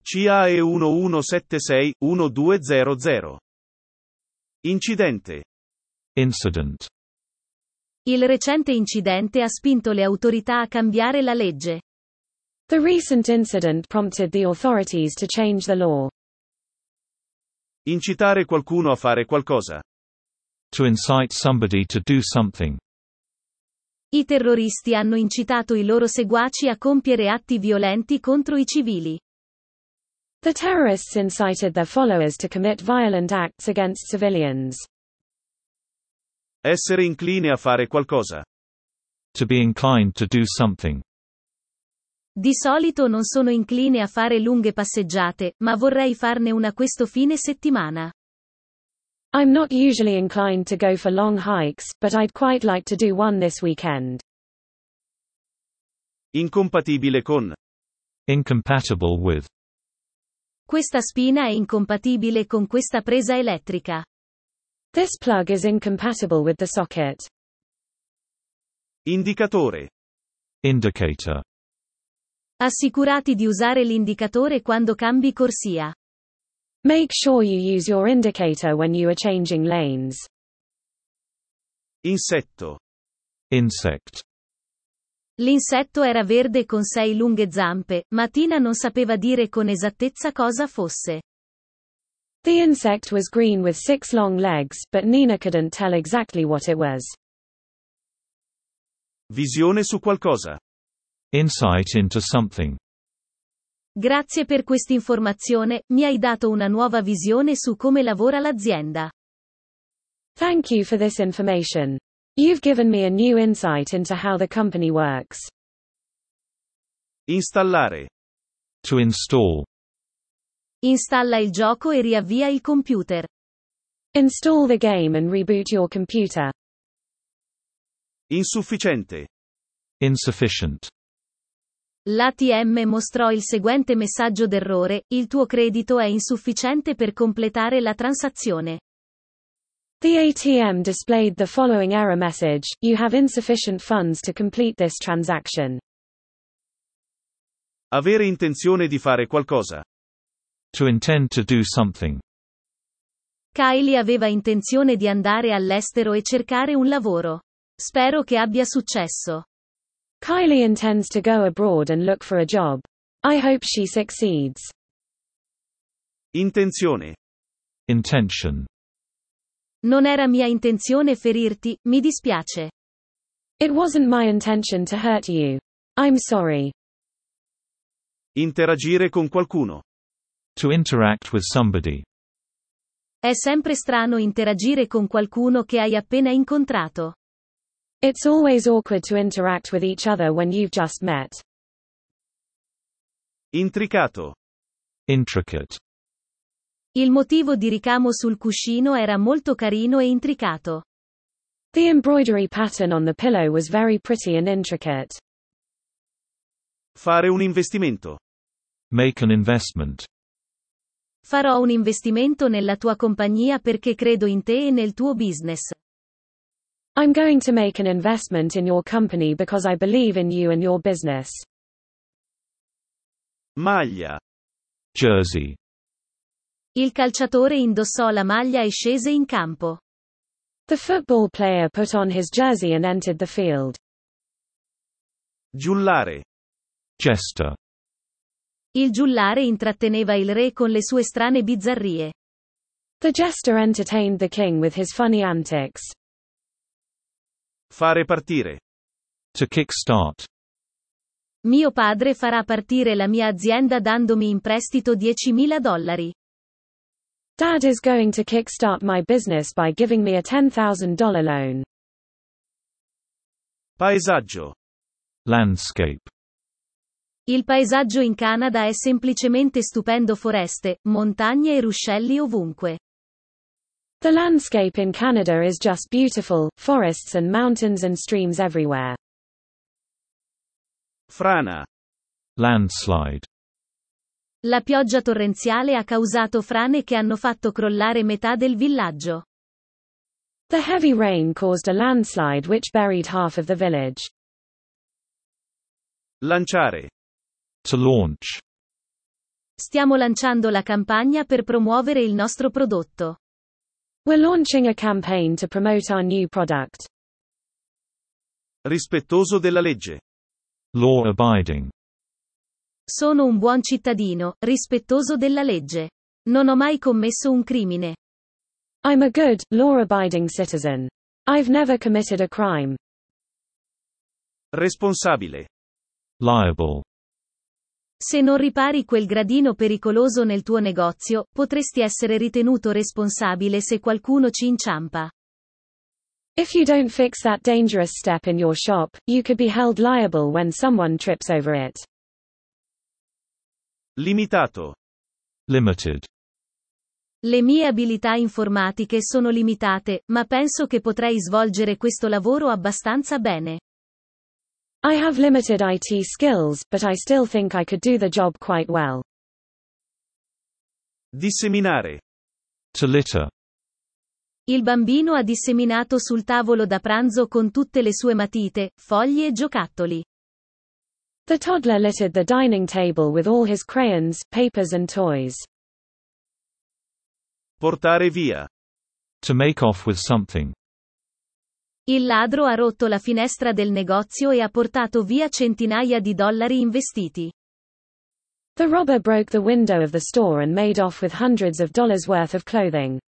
CAE 1176-1200. Incidente. Incident. Il recente incidente ha spinto le autorità a cambiare la legge. The recent incident prompted the authorities to change the law. Incitare qualcuno a fare qualcosa. To incite somebody to do something. I terroristi hanno incitato i loro seguaci a compiere atti violenti contro i civili. The terrorists incited their followers to commit violent acts against civilians. Essere incline a fare qualcosa. To be inclined to do something. Di solito non sono incline a fare lunghe passeggiate, ma vorrei farne una questo fine settimana. I'm not usually inclined to go for long hikes, but I'd quite like to do one this weekend. Incompatibile con. Incompatible with. Questa spina è incompatibile con questa presa elettrica. This plug is incompatible with the socket. Indicatore. Indicator. Assicurati di usare l'indicatore quando cambi corsia. Make sure you use your indicator when you are changing lanes. Insetto. Insect. L'insetto era verde con 6 lunghe zampe, ma Tina non sapeva dire con esattezza cosa fosse. The insect was green with 6 long legs, but Nina couldn't tell exactly what it was. Visione su qualcosa. Insight into something. Grazie per quest'informazione, mi hai dato una nuova visione su come lavora l'azienda. Thank you for this information. You've given me a new insight into how the company works. Installare. To install. Installa il gioco e riavvia il computer. Install the game and reboot your computer. Insufficiente. Insufficient. L'ATM mostrò il seguente messaggio d'errore: il tuo credito è insufficiente per completare la transazione. The ATM displayed the following error message: you have insufficient funds to complete this transaction. Avere intenzione di fare qualcosa. To intend to do something. Kylie aveva intenzione di andare all'estero e cercare un lavoro. Spero che abbia successo. Kylie intends to go abroad and look for a job. I hope she succeeds. Intenzione. Intention. Non era mia intenzione ferirti, mi dispiace. It wasn't my intention to hurt you. I'm sorry. Interagire con qualcuno. To interact with somebody. È sempre strano interagire con qualcuno che hai appena incontrato. It's always awkward to interact with each other when you've just met. Intricato. Intricate. Il motivo di ricamo sul cuscino era molto carino e intricato. The embroidery pattern on the pillow was very pretty and intricate. Fare un investimento. Make an investment. Farò un investimento nella tua compagnia perché credo in te e nel tuo business. I'm going to make an investment in your company because I believe in you and your business. Maglia. Jersey. Il calciatore indossò la maglia e scese in campo. The football player put on his jersey and entered the field. Giullare. Jester. Il giullare intratteneva il re con le sue strane bizzarrie. The jester entertained the king with his funny antics. Fare partire. To kick-start. Mio padre farà partire la mia azienda dandomi in prestito $10.000. Dad is going to kickstart my business by giving me a $10,000 loan. Paesaggio. Landscape. Il paesaggio in Canada è semplicemente stupendo: foreste, montagne e ruscelli ovunque. The landscape in Canada is just beautiful, forests and mountains and streams everywhere. Frana. Landslide. La pioggia torrenziale ha causato frane che hanno fatto crollare metà del villaggio. The heavy rain caused a landslide which buried half of the village. Lanciare. To launch. Stiamo lanciando la campagna per promuovere il nostro prodotto. We're launching a campaign to promote our new product. Rispettoso della legge. Law-abiding. Sono un buon cittadino, rispettoso della legge. Non ho mai commesso un crimine. I'm a good, law-abiding citizen. I've never committed a crime. Responsabile. Liable. Se non ripari quel gradino pericoloso nel tuo negozio, potresti essere ritenuto responsabile se qualcuno ci inciampa. If you don't fix that dangerous step in your shop, you could be held liable when someone trips over it. Limitato. Limited. Le mie abilità informatiche sono limitate, ma penso che potrei svolgere questo lavoro abbastanza bene. I have limited IT skills, but I still think I could do the job quite well. Disseminare. To litter. Il bambino ha disseminato sul tavolo da pranzo con tutte le sue matite, fogli e giocattoli. The toddler littered the dining table with all his crayons, papers and toys. Portare via. To make off with something. Il ladro ha rotto la finestra del negozio e ha portato via centinaia di dollari investiti. The robber broke the window of the store and made off with hundreds of dollars worth of clothing.